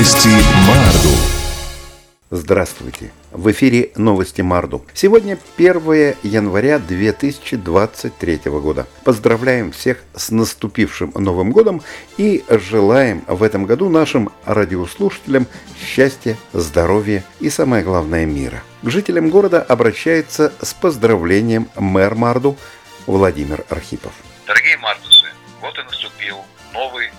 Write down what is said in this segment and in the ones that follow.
Новости Марду. Здравствуйте! В эфире новости Марду. Сегодня 1 января 2023 года. Поздравляем всех с наступившим Новым годом и желаем в этом году нашим радиослушателям счастья, здоровья и, самое главное, мира. К жителям города обращается с поздравлением мэр Марду Владимир Архипов. Дорогие мардусы, вот и наступил новый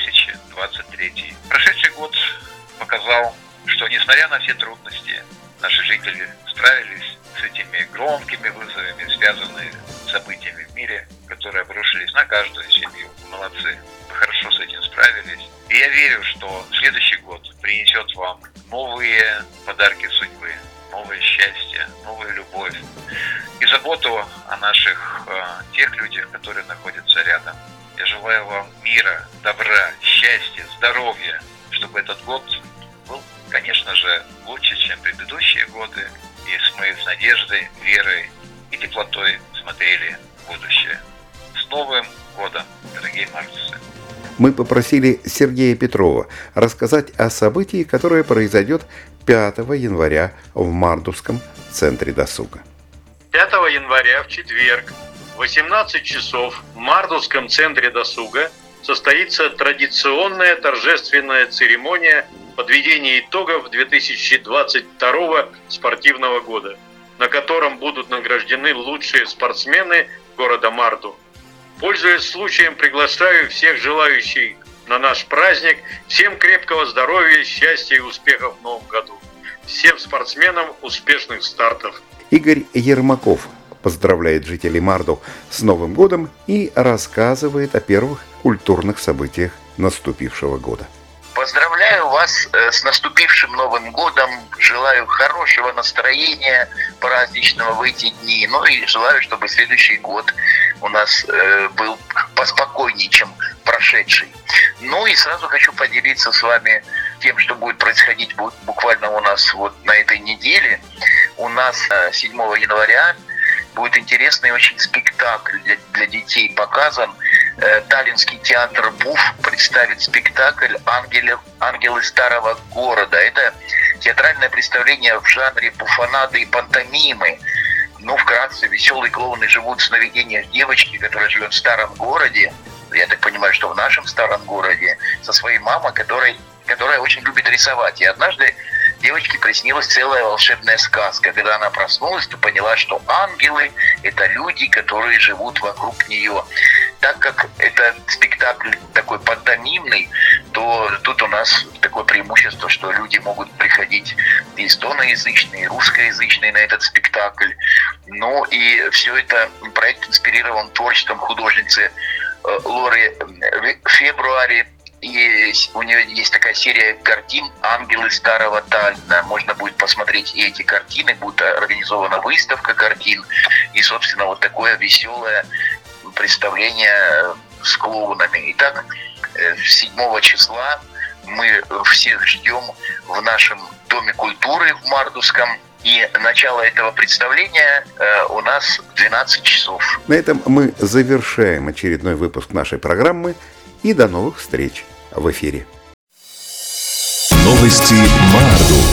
2023. Прошедший год показал, что несмотря на все трудности, наши жители справились с этими громкими вызовами, связанными с событиями в мире, которые обрушились на каждую семью. Молодцы, вы хорошо с этим справились. И я верю, что следующий год принесет вам новые подарки судьбы, новое счастье, новую любовь и заботу о наших тех людях, которые находятся рядом. Я желаю вам мира, добра, счастья, здоровья, чтобы этот год был, конечно же, лучше, чем предыдущие годы, и мы с надеждой, верой и теплотой смотрели в будущее. С Новым годом, дорогие мардусы! Мы попросили Сергея Петрова рассказать о событии, которое произойдет 5 января в Мардовском центре досуга. 5 января в четверг в 18 часов в Мардовском центре досуга состоится традиционная торжественная церемония подведения итогов 2022 спортивного года, на котором будут награждены лучшие спортсмены города Марду. Пользуясь случаем, приглашаю всех желающих на наш праздник. Всем крепкого здоровья, счастья и успехов в новом году. Всем спортсменам успешных стартов. Игорь Ермаков поздравляет жителей Марду с Новым годом и рассказывает о первых культурных событиях наступившего года. Поздравляю вас с наступившим Новым годом, желаю хорошего настроения праздничного в эти дни, ну и желаю, чтобы следующий год у нас был поспокойнее, чем прошедший. Ну и сразу хочу поделиться с вами тем, что будет происходить буквально у нас вот на этой неделе. У нас 7 января будет интересный очень спектакль для детей показан. Таллинский театр БУФ представит спектакль «Ангелы старого города». Это театральное представление в жанре буфонады и пантомимы. Ну, вкратце, веселые клоуны живут в сновидениях девочки, которая живет в старом городе. Я так понимаю, что в нашем старом городе, со своей мамой, которая очень любит рисовать. И однажды девочке приснилась целая волшебная сказка. Когда она проснулась, то поняла, что ангелы – это люди, которые живут вокруг нее. Так как это спектакль такой пантомимный, то тут у нас такое преимущество, что люди могут приходить и эстоноязычные, и русскоязычные на этот спектакль. Ну и все это проект инспирирован творчеством художницы Лоры Фебруари. И у нее есть такая серия картин «Ангелы старого Таллина». Можно будет посмотреть и эти картины, будет организована выставка картин. И, собственно, вот такое веселое представление с клоунами. Итак, 7 числа мы всех ждем в нашем Доме культуры в Мардовском. И начало этого представления у нас в 12 часов. На этом мы завершаем очередной выпуск нашей программы. И до новых встреч в эфире. Новости Марду.